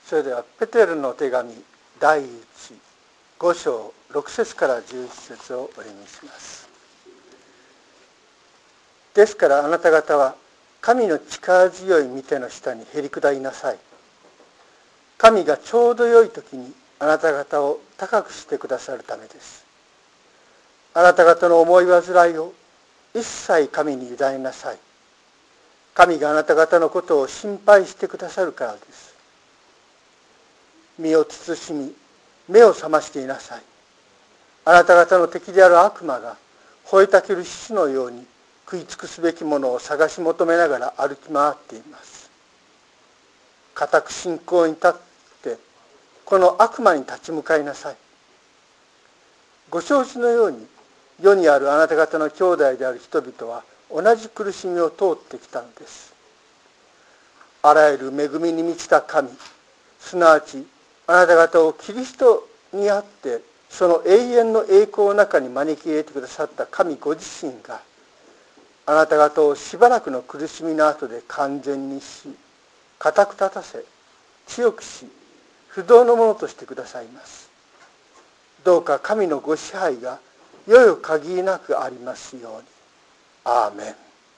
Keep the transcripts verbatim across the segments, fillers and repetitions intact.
それではペテルの手紙第一五章六節から十一節をお読みします。ですからあなた方は神の力強い御手の下にへり下りなさい。神がちょうど良い時にあなた方を高くしてくださるためです。あなた方の思い煩いを一切神に委ねなさい。神があなた方のことを心配してくださるからです。身を慎み目を覚ましていなさい。あなた方の敵である悪魔が吠えたける獅子のように食い尽くすべきものを探し求めながら歩き回っています。固く信仰に立ってこの悪魔に立ち向かいなさい。ご承知のように世にあるあなた方の兄弟である人々は同じ苦しみを通ってきたのです。あらゆる恵みに満ちた神、すなわちあなた方をキリストにあってその永遠の栄光の中に招き入れてくださった神ご自身があなた方をしばらくの苦しみの後で完全にし、固く立たせ、強くし、不動のものとしてくださいます。どうか神のご支配がいよいよ限りなくありますように。アーメン。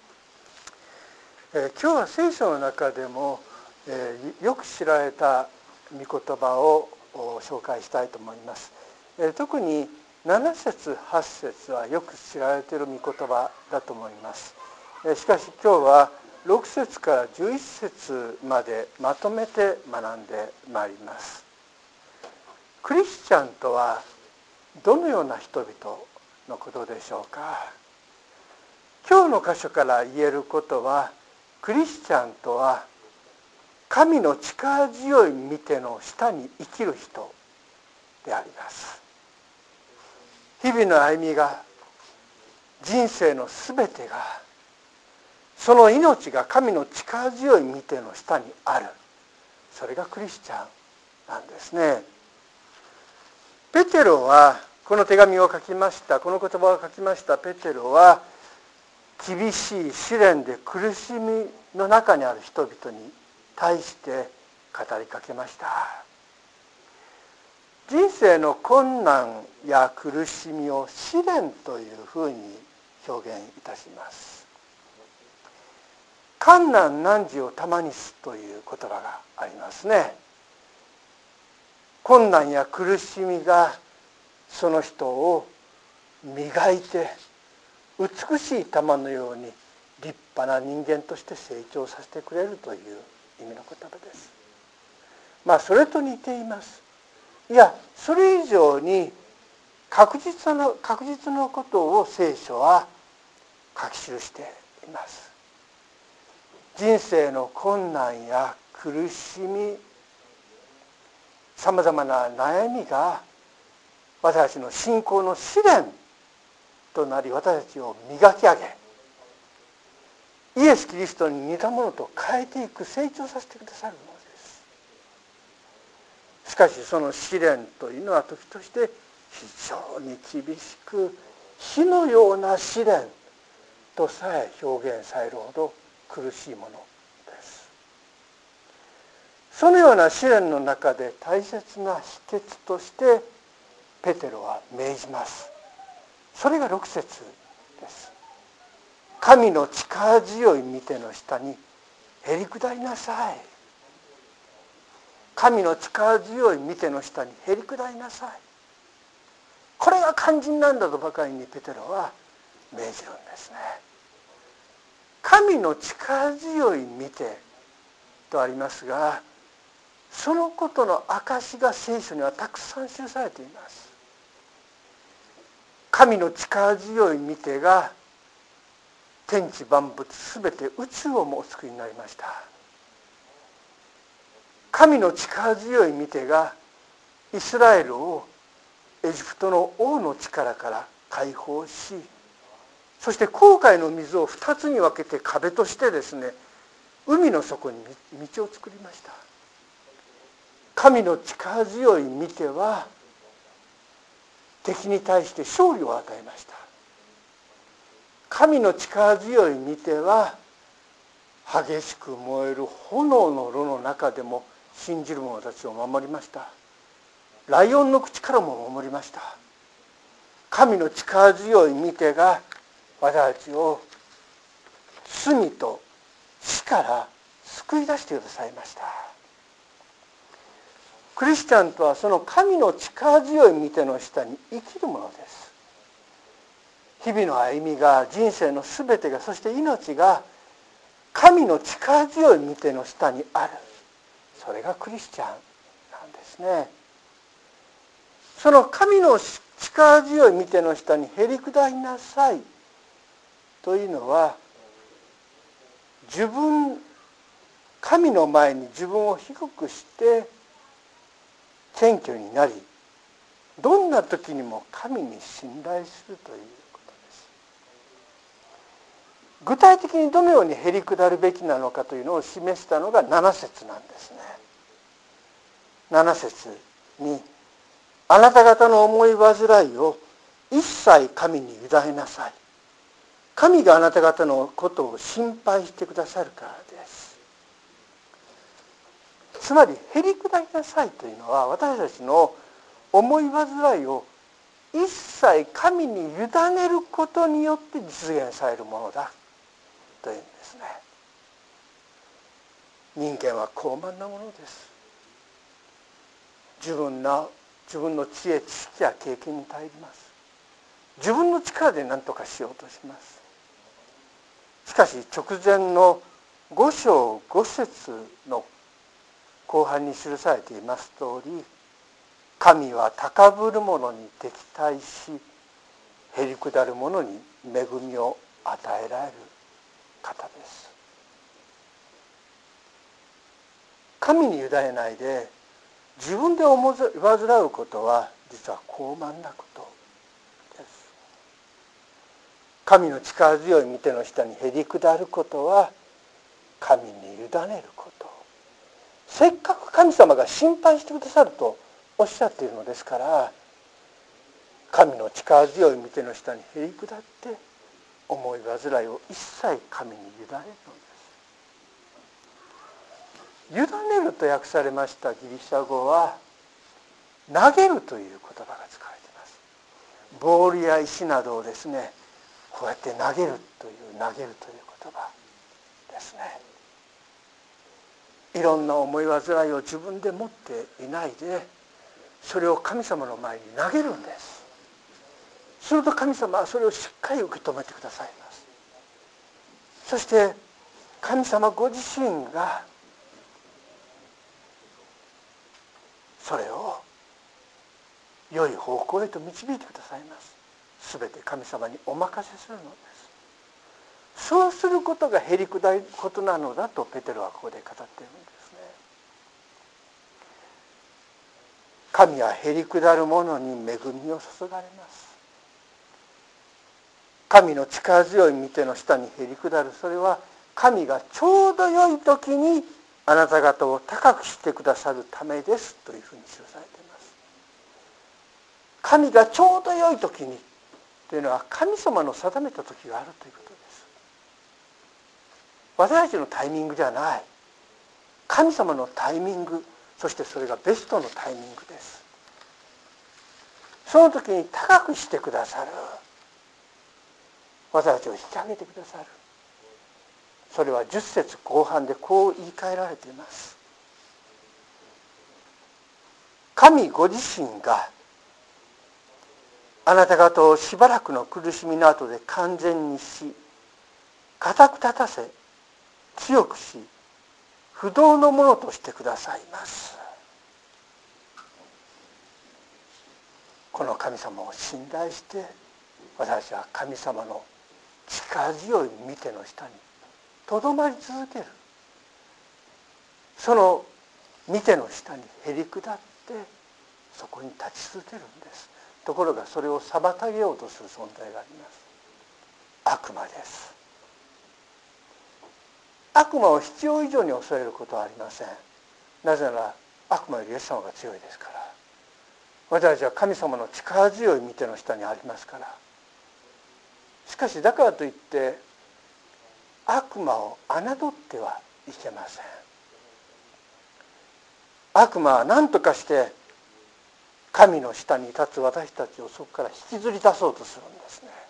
えー、今日は聖書の中でも、えー、よく知られた御言葉を紹介したいと思います。えー、特になな節はち節はよく知られている御言葉だと思います。えー、しかし今日はろく節からじゅういち節までまとめて学んでまいります。クリスチャンとはどのような人々のことでしょうか。今日の箇所から言えることは、クリスチャンとは神の力強い御手の下に生きる人であります。日々の歩みが、人生のすべてが、その命が神の力強い御手の下にある。それがクリスチャンなんですね。ペテロはこの手紙を書きました、この言葉を書きましたペテロは、厳しい試練で苦しみの中にある人々に対して語りかけました。人生の困難や苦しみを試練というふうに表現いたします。患難難事を玉にすという言葉がありますね。困難や苦しみがその人を磨いて美しい玉のように立派な人間として成長させてくれるという意味の言葉です。まあそれと似ています。いや、それ以上に確実な確実なことを聖書は書き記しています。人生の困難や苦しみ、さまざまな悩みが私たちの信仰の試練となり、私たちを磨き上げ、イエス・キリストに似たものと変えていく、成長させてくださるものです。しかしその試練というのは時として非常に厳しく、火のような試練とさえ表現されるほど苦しいものです。そのような試練の中で大切な秘訣としてペテロは命じます。それがろく節です。神の力強い御手の下にへり下りなさい。神の力強い御手の下にへり下りなさい。これが肝心なんだとばかりにペテロは命じるんですね。神の力強い御手とありますが、そのことの証が聖書にはたくさん記されています。神の力強い御手が天地万物すべて宇宙をもお作りになりました。神の力強い御手がイスラエルをエジプトの王の力から解放し、そして紅海の水を二つに分けて壁としてですね、海の底に道を作りました。神の力強い御手は敵に対して勝利を与えました。神の力強い御手は激しく燃える炎の炉の中でも信じる者たちを守りました。ライオンの口からも守りました。神の力強い御手が私たちを罪と死から救い出してくださいました。クリスチャンとはその神の力強い御手の下に生きるものです。日々の歩みが、人生のすべてが、そして命が神の力強い御手の下にある。それがクリスチャンなんですね。その神の力強い御手の下にへり下りなさいというのは、自分神の前に自分を低くして謙虚になり、どんな時にも神に信頼するということです。具体的にどのようにへり下るべきなのかというのを示したのがなな節なんですね。なな節に、あなた方の思い煩いを一切神に委ねなさい。神があなた方のことを心配してくださるからです。つまり、へり下りなさいというのは、私たちの思い煩いを一切神に委ねることによって実現されるものだというんですね。人間は高慢なものです。自分の自分の知恵、知識や経験に頼ります。自分の力で何とかしようとします。しかし直前のご章ご節の後半に記されています通り、神は高ぶる者に敵対し、へり下る者に恵みを与えられる方です。神に委ねないで自分で思い煩うことは実は高慢なことです。神の力強い御手の下にへり下ることは神に委ねること。せっかく神様が心配してくださるとおっしゃっているのですから、神の力強い御手の下にへり下って思い煩いを一切神に委ねるのです。委ねると訳されましたギリシャ語は投げるという言葉が使われています。ボールや石などをですね、こうやって投げるという投げるという言葉ですね。いろんな思い煩いを自分で持っていないで、それを神様の前に投げるんです。すると神様はそれをしっかり受け止めてくださいます。そして神様ご自身がそれを良い方向へと導いてくださいます。すべて神様にお任せするのです。そうすることがへり下ることなのだとペテロはここで語っているんですね。神はへり下る者に恵みを注がれます。神の力強い御手の下にへり下る、それは神がちょうど良い時にあなた方を高くしてくださるためですというふうに記されています。神がちょうど良い時にというのは神様の定めた時があるということです。私たちのタイミングではない、神様のタイミング、そしてそれがベストのタイミングです。その時に高くしてくださる、私たちを引き上げてくださる。それはじゅっ節後半でこう言い換えられています。神ご自身があなた方をしばらくの苦しみの後で完全にし、固く立たせ、強くし、不動のものとしてくださいます。この神様を信頼して、私たちは神様の力強い御手の下にとどまり続ける。その御手の下にへり下ってそこに立ち続けるんです。ところがそれを妨げようとする存在があります。悪魔です。悪魔を必要以上に恐れることはありません。なぜなら悪魔よりイエス様が強いですから。私たちは神様の力強い御手の下にありますから。しかしだからといって悪魔を侮ってはいけません。 悪魔は何とかして神の下に立つ私たちをそこから引きずり出そうとするんですね。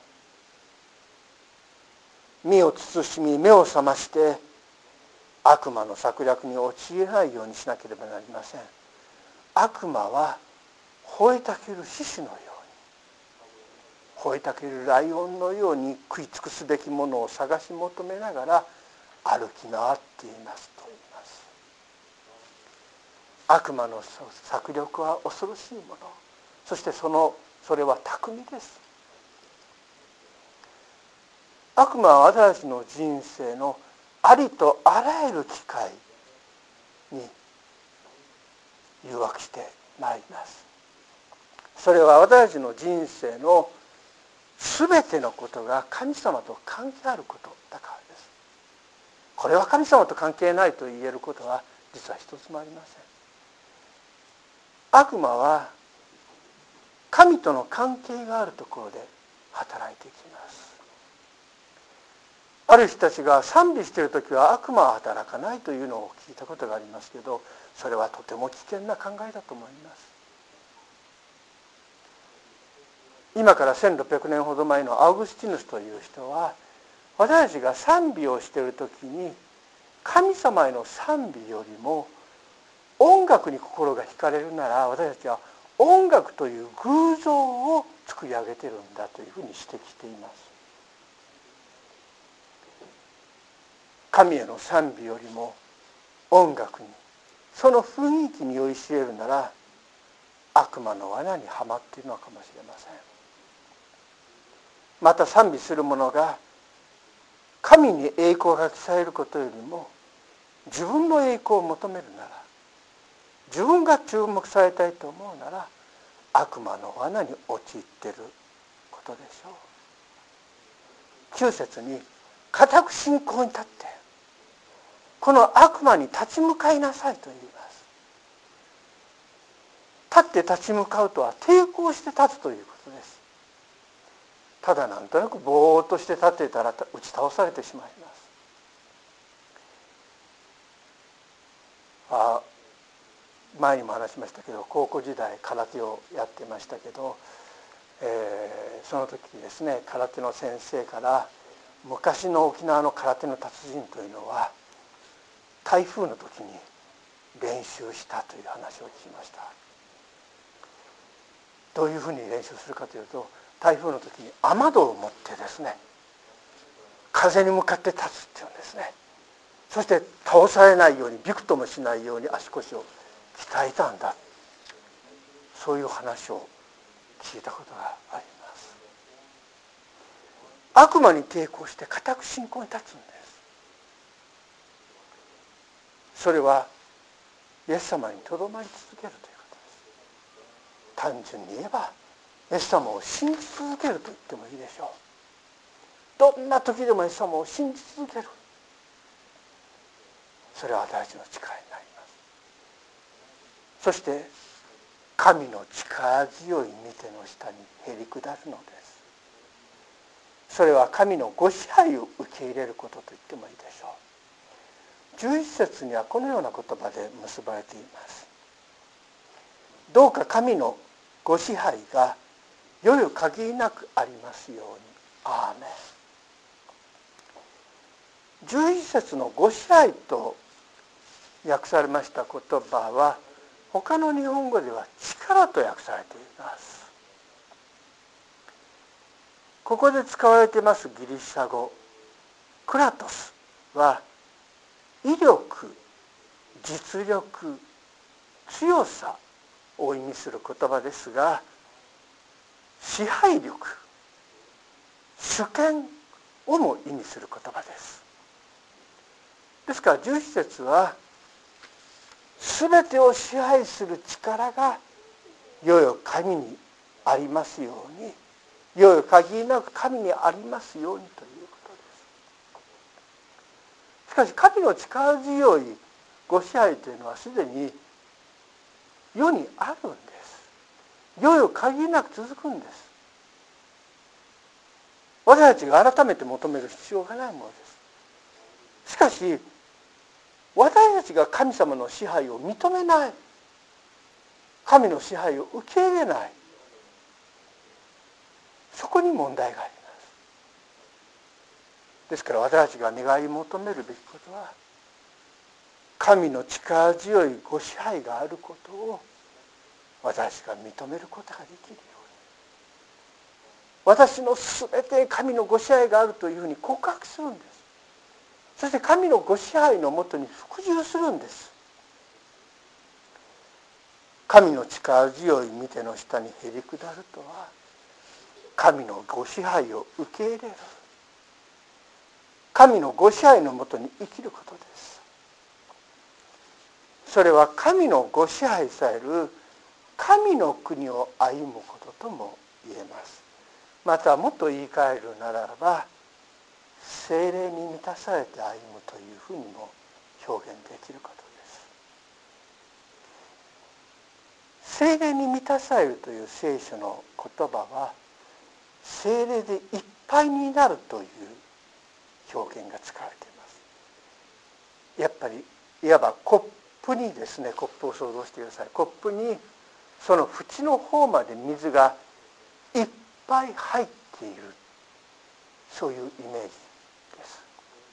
身を慎み目を覚まして悪魔の策略に陥らないようにしなければなりません。悪魔は吠えたける獅子のように、吠えたけるライオンのように食い尽くすべきものを探し求めながら歩き回っていますと言います。悪魔の策略は恐ろしいもの、そしてそのそれは巧みです。悪魔は私たちの人生のありとあらゆる機会に誘惑してまいります。それは私たちの人生のすべてのことが神様と関係あることだからです。これは神様と関係ないと言えることは実は一つもありません。悪魔は神との関係があるところで働いていきます。ある人たちが賛美しているときは悪魔は働かないというのを聞いたことがありますけど、それはとても危険な考えだと思います。今からせんろっぴゃくねんほど前のアウグスティヌスという人は、私たちが賛美をしているときに神様への賛美よりも音楽に心が惹かれるなら、私たちは音楽という偶像を作り上げているんだというふうに指摘しています。神への賛美よりも音楽に、その雰囲気に酔いしれるなら悪魔の罠にはまっているのかもしれません。また賛美する者が神に栄光が記されることよりも自分の栄光を求めるなら、自分が注目されたいと思うなら悪魔の罠に陥っていることでしょう。きゅう節に固く信仰に立ってこの悪魔に立ち向かいなさいと言います。立って立ち向かうとは抵抗して立つということです。ただなんとなくぼーっとして立っていたら打ち倒されてしまいます。あ前にも話しましたけど、高校時代空手をやってましたけど、えー、その時ですね、空手の先生から昔の沖縄の空手の達人というのは台風の時に練習したという話を聞きました。どういうふうに練習するかというと、台風の時に雨戸を持ってですね、風に向かって立つっていうんですね。そして倒されないように、びくともしないように足腰を鍛えたんだ、そういう話を聞いたことがあります。悪魔に抵抗して固く信仰に立つんです。それはイエス様にとどまり続けるということです。単純に言えばイエス様を信じ続けると言ってもいいでしょう。どんな時でもイエス様を信じ続ける、それは私たちの力になります。そして神の力強い御手の下にへり下るのです。それは神のご支配を受け入れることと言ってもいいでしょう。じゅういち節にはこのような言葉で結ばれています。どうか神のご支配がよよ限りなくありますように。アーメン。じゅういち節のご支配と訳されました言葉は他の日本語では力と訳されています。ここで使われていますギリシャ語クラトスは威力、実力、強さを意味する言葉ですが、支配力、主権をも意味する言葉です。ですからじゅういち節は全てを支配する力がよよ神にありますように、よよ限りなく神にありますようにということです。しかし神の力強いご支配というのはすでに世にあるんです。よよ限りなく続くんです。私たちが改めて求める必要がないものです。しかし私たちが神様の支配を認めない、神の支配を受け入れない、そこに問題があります。ですから私たちが願い求めるべきことは、神の力強いご支配があることを私が認めることができるように、私のすべて神のご支配があるというふうに告白するんです。そして神のご支配のもとに服従するんです。神の力強い御手の下にへりくだるとは、神のご支配を受け入れる、神のご支配のもとに生きることです。それは神のご支配される神の国を歩むこととも言えます。またもっと言い換えるならば、聖霊に満たされて歩むというふうにも表現できることです。聖霊に満たされるという聖書の言葉は、聖霊でいっぱいになるという表現が使われています。やっぱりいわばコップにですね、コップを想像してください。コップにその縁の方まで水がいっぱい入っている、そういうイメージです。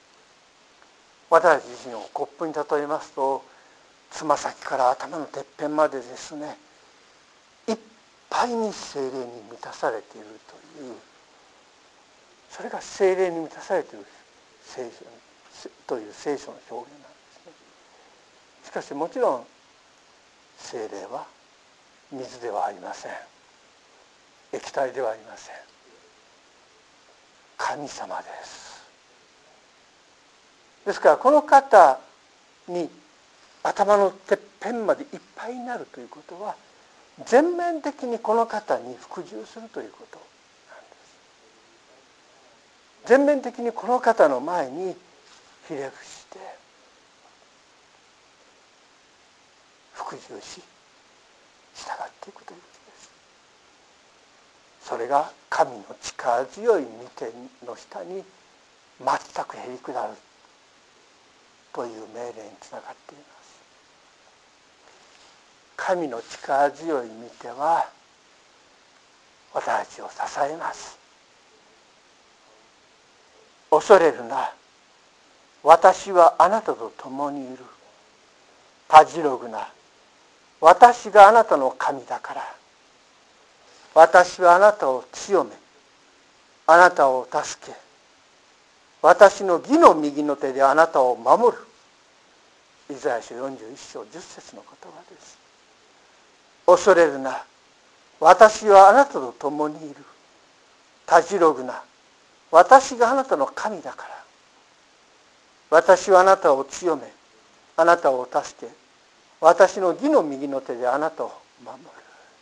私自身をコップに例えますと、つま先から頭のてっぺんまでですね、いっぱいに聖霊に満たされているという、それが聖霊に満たされている聖書という聖書の表現なんですね。しかしもちろん聖霊は水ではありません。液体ではありません。神様です。ですからこの方に頭のてっぺんまでいっぱいになるということは、全面的にこの方に服従するということなんです。全面的にこの方の前にひれ伏して服従し従っていくということです。それが神の力強い御手の下に全くへりくだるという命令につながっています。神の力強い御手は私たちを支えます。恐れるな、私はあなたと共にいる。たじろぐな、私があなたの神だから。私はあなたを強め、あなたを助け、私の義の右の手であなたを守る。イザヤ書よんじゅういっ章じゅっ節の言葉です。恐れるな、私はあなたと共にいる。たじろぐな、私があなたの神だから。私はあなたを強め、あなたを助け、私の義の右の手であなたを守る。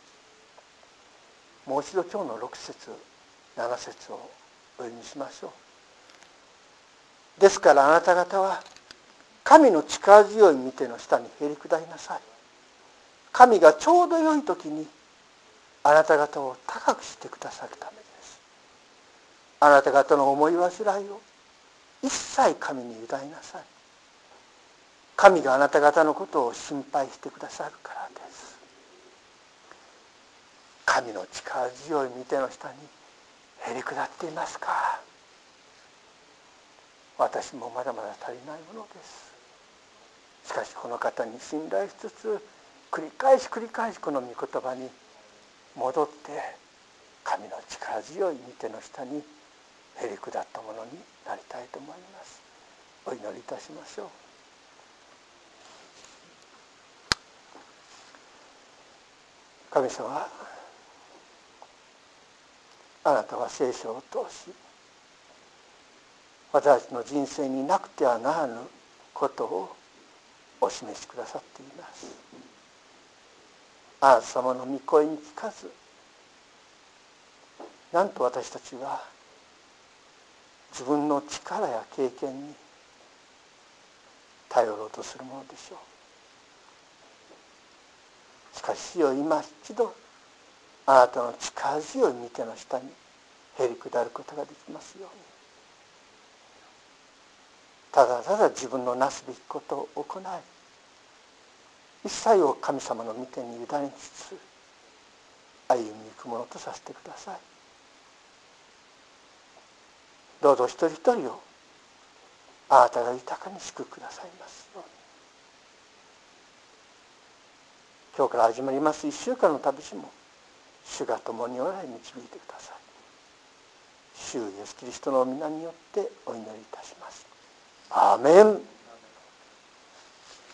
もう一度今日のろく節なな節をお読みしましょう。ですからあなた方は神の力強い御手の下にへりくだりなさい。神がちょうど良い時にあなた方を高くしてくださるためです。あなた方の思い煩いを一切神に委ねなさい。神があなた方のことを心配してくださるからです。神の力強い御手の下にへりくだっていますか。私もまだまだ足りないものです。しかしこの方に信頼しつつ、繰り返し繰り返しこの御言葉に戻って、神の力強い御手の下にへりくだったものになりたいと思います。お祈りいたしましょう。神様、あなたは聖書を通し、私たちの人生になくてはならぬことをお示しくださっています。あなた様の御声に聞かず、なんと私たちは自分の力や経験に頼ろうとするものでしょう。しかし主よ、今一度あなたの力強い御手の下にへりくだることができますように。 ただただ自分のなすべきことを行い、一切を神様の御手に委ねつつ歩みゆくものとさせてください。どうぞ一人一人をあなたが豊かに救ってくださいますように。今日から始まります一週間の旅路も主が共におられ導いてください。主イエスキリストの皆によってお祈りいたします。アーメン。